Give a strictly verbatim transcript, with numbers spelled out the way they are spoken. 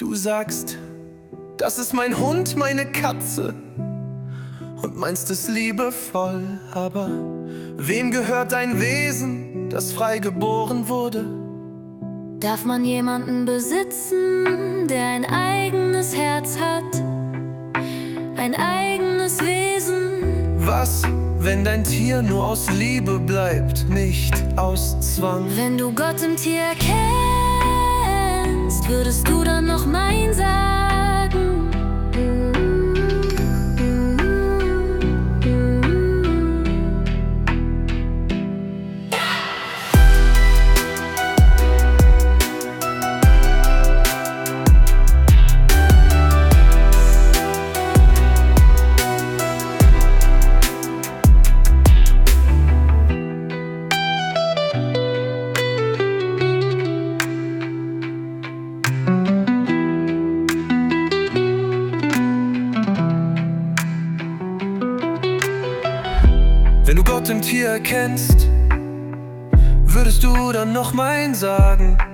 Du sagst, das ist mein Hund, meine Katze, und meinst es liebevoll. Aber wem gehört ein Wesen, das frei geboren wurde? Darf man jemanden besitzen, der ein eigenes Herz hat, ein eigenes Wesen? Was, wenn dein Tier nur aus Liebe bleibt, nicht aus Zwang? Wenn du Gott im Tier erkennst, würdest du dann noch Nein sagen? Wenn du Gott im Tier erkennst, würdest du dann noch Nein sagen?